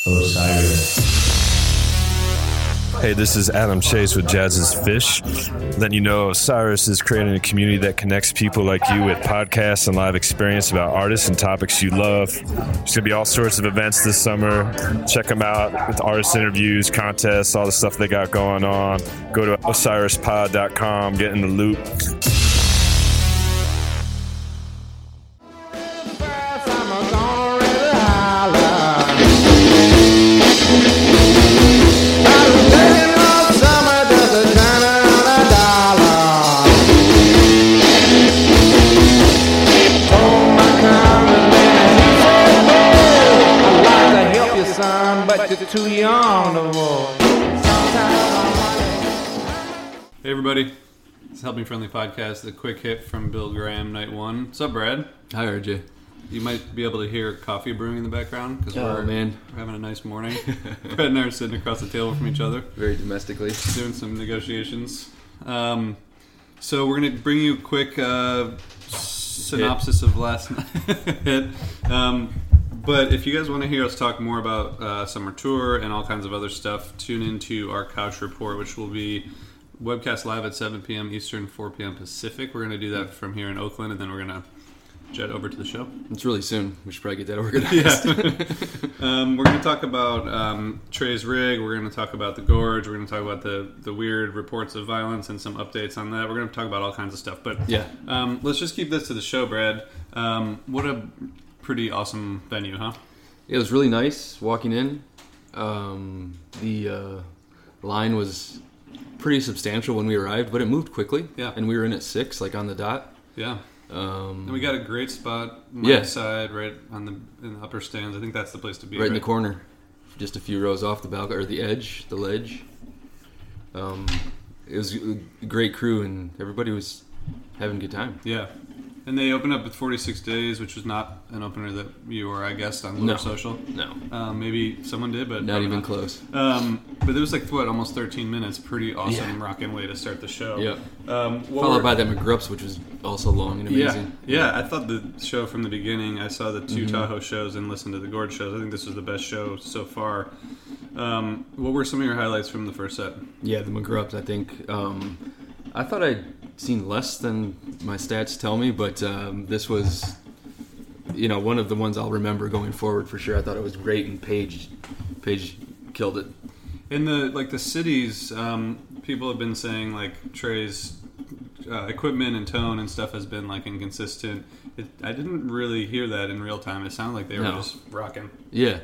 Osiris. Hey, this is Adam Chase with Jazz's Fish. Letting you know Osiris is creating a community that connects people like you with podcasts and live experience about artists and topics you love. There's going to be all sorts of events this summer. Check them out with artist interviews, contests, all the stuff they got going on. Go to osirispod.com, get in the loop. Too young to walk. Hey everybody, it's Helping Friendly Podcast, a quick hit from Bill Graham, Night 1. What's up, Brad? Hi, RJ. You might be able to hear coffee brewing in the background because we're having a nice morning. Brad and I are sitting across the table from each other. Very domestically. Doing some negotiations. So we're going to bring you a quick synopsis of last night. hit. But if you guys want to hear us talk more about Summer Tour and all kinds of other stuff, tune into our Couch Report, which will be webcast live at 7 p.m. Eastern, 4 p.m. Pacific. We're going to do that from here in Oakland, and then we're going to jet over to the show. It's really soon. We should probably get that organized. Yeah. We're going to talk about Trey's rig. We're going to talk about the Gorge. We're going to talk about the weird reports of violence and some updates on that. We're going to talk about all kinds of stuff. But yeah, let's just keep this to the show, Brad. What a pretty awesome venue, huh? It was really nice walking in. The line was pretty substantial when we arrived, but it moved quickly. Yeah. And we were in at 6, like on the dot. Yeah. And we got a great spot, side, right in the upper stands. I think that's the place to be. Right in the corner, just a few rows off the balcony or the edge, the ledge. It was a great crew, and everybody was having a good time. Yeah. And they opened up with 46 Days, which was not an opener that you or I guessed on Lure Social. No. Maybe someone did, but not even close. But it was like, almost 13 minutes. Pretty awesome rocking way to start the show. Yeah. Followed by that McGrups, which was also long and amazing. Yeah. I thought the show from the beginning, I saw the 2 Tahoe shows and listened to the Gorge shows. I think this was the best show so far. What were some of your highlights from the first set? Yeah, the McGrups, I think. I thought I'd seen less than my stats tell me, but this was, one of the ones I'll remember going forward for sure. I thought it was great, and Paige killed it. In the cities, people have been saying like Trey's equipment and tone and stuff has been like inconsistent. I didn't really hear that in real time. It sounded like they were just rocking. Yeah.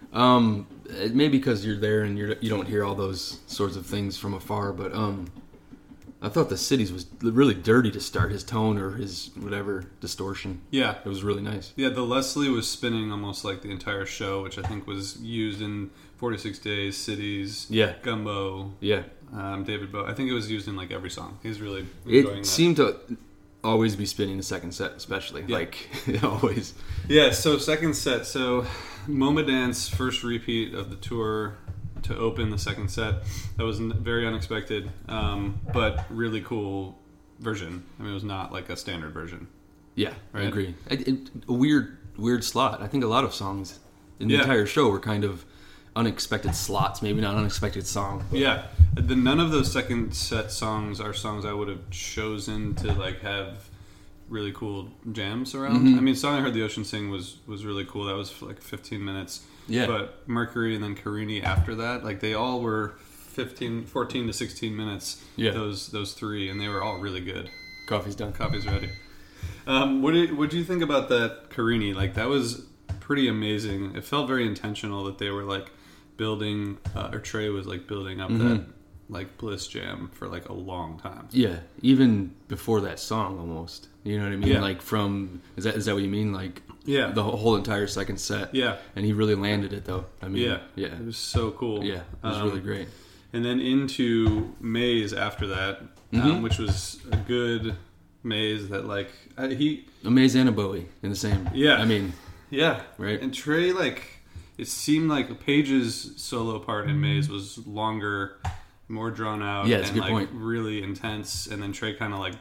Maybe because you're there and you don't hear all those sorts of things from afar, but I thought the cities was really dirty to start, his tone or his whatever distortion. Yeah. It was really nice. Yeah, the Leslie was spinning almost like the entire show, which I think was used in 46 Days, Cities, Gumbo, David Bowie. I think it was used in like every song. He's really enjoying that. It seemed to always be spinning the second set, especially. Yeah. Like, always. Yeah, so second set. So MoMA Dance, first repeat of the tour to open the second set. That was very unexpected, but really cool version. I mean, it was not like a standard version. Yeah, right? I agree. A weird slot. I think a lot of songs in the entire show were kind of unexpected slots, maybe not unexpected song. Yeah, none of those second set songs are songs I would have chosen to like have really cool jams around. I mean, Song I Heard the Ocean Sing was really cool. That was like 15 minutes. Yeah. But Mercury and then Carini after that, like they all were 14 to 16 minutes. Yeah. Those 3, and they were all really good. Coffee's done. Coffee's ready. What did you think about that Carini? Like that was pretty amazing. It felt very intentional that they were like building, or Trey was like building up that like Bliss jam for like a long time. Yeah, even before that song almost. You know what I mean? Yeah. Like from is that what you mean? Like the whole entire second set. Yeah. And he really landed it though. I mean, yeah. It was so cool. Yeah, it was really great. And then into Maze after that, which was a good Maze that like a Maze and a Bowie in the same. Yeah. I mean, yeah. Right. And Trey, like, it seemed like Paige's solo part in Maze was longer, more drawn out, yeah, it's and a good like point. really intense. And then Trey kind of like brought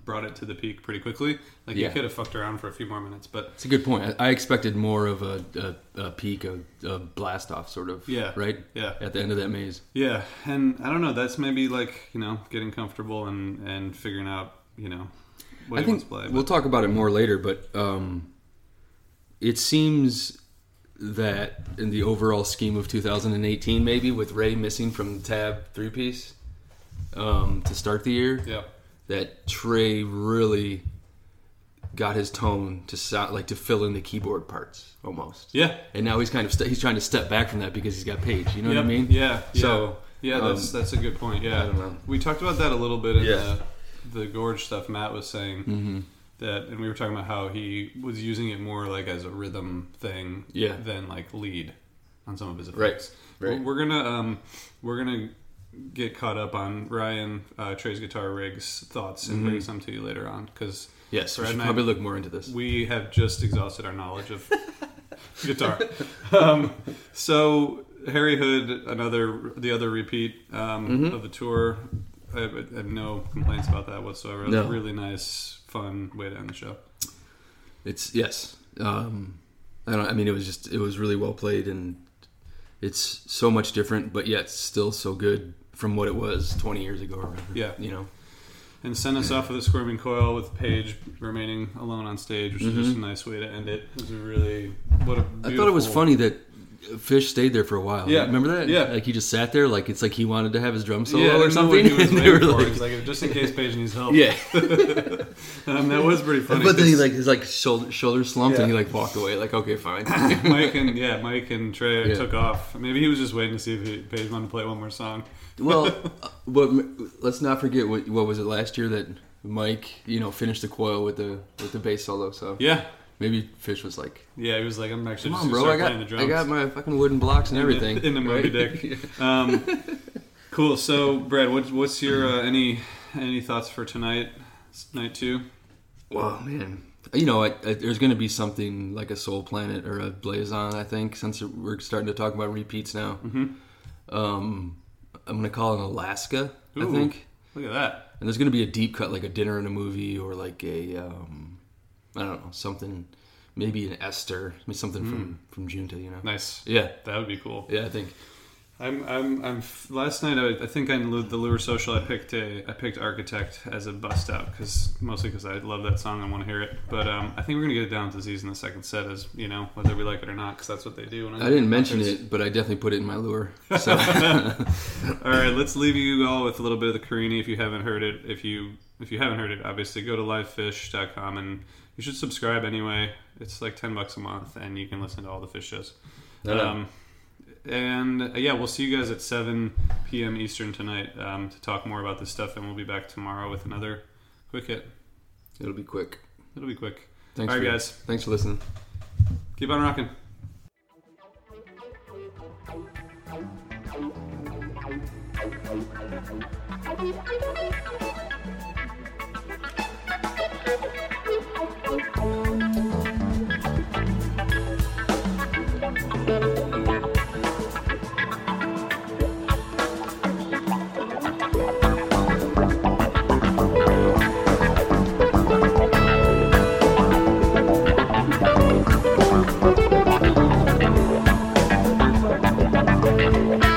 brought it to the peak pretty quickly. Like you could have fucked around for a few more minutes, but it's a good point. I expected more of a peak, a blast off sort of. Yeah. Right. Yeah. At the end of that maze. Yeah, and I don't know. That's maybe like getting comfortable and figuring out what I he think wants to play. we'll talk about it more later, but it seems that in the overall scheme of 2018, maybe with Ray missing from the Tab 3-piece to start the year, that Trey really got his tone to sound like to fill in the keyboard parts almost. Yeah, and now he's kind of he's trying to step back from that because he's got Page. You know what I mean? Yeah. So that's a good point. Yeah, I don't know. We talked about that a little bit in the Gorge stuff. Matt was saying that, and we were talking about how he was using it more like as a rhythm thing, than like lead on some of his effects. Right. We're gonna get caught up on Ryan Trey's guitar rigs thoughts and bring some to you later on because we should probably look more into this. We have just exhausted our knowledge of guitar. So Harry Hood, the other repeat of the tour. I have no complaints about that whatsoever. It was a really nice, fun way to end the show. It's it was really well played, and it's so much different, but yet still so good from what it was 20 years ago or whatever. Yeah, And send us off with a Squirming Coil with Page remaining alone on stage, which is just a nice way to end it. It was I thought it was funny that Fish stayed there for a while. Yeah. Remember that? Yeah. Like he just sat there, like it's like he wanted to have his drum solo or something. He was waiting for. He's like, just in case Page needs help. Yeah. That was pretty funny. But then his shoulder slumped and he walked away. Like, okay, fine. Mike and Trey took off. Maybe he was just waiting to see if Page wanted to play one more song. Well, but let's not forget what was it last year that Mike, finished the Coil with the bass solo. So yeah. Maybe Fish was like, he was like, I'm actually come just on, bro, playing the drums. I got my fucking wooden blocks and everything in the Moby Dick. Cool. So, Brad, what's your any thoughts for tonight, night 2? Well, man, there's going to be something like a Soul Planet or a Blazon, I think, since we're starting to talk about repeats now. Mm-hmm. I'm going to call it Alaska. Ooh, I think. Look at that. And there's going to be a deep cut, like a Dinner in a Movie, or like a I don't know, something, maybe an Esther, maybe something from Junta, Nice. Yeah, that would be cool. Yeah, I think. I'm. Last night, I think on the Lure Social, I picked Architect as a bust out mostly because I love that song and want to hear it. But I think we're gonna get it down to Z's in the second set, as whether we like it or not, because that's what they do. I didn't mention it, but I definitely put it in my lure. So. All right, let's leave you all with a little bit of the Carini if you haven't heard it. If you haven't heard it, obviously go to livefish.com and you should subscribe anyway. It's like $10 a month, and you can listen to all the Fish shows. We'll see you guys at 7 p.m. Eastern tonight to talk more about this stuff, and we'll be back tomorrow with another quick hit. It'll be quick. Thanks, all right, guys. Thanks for listening. Keep on rocking. Thank you.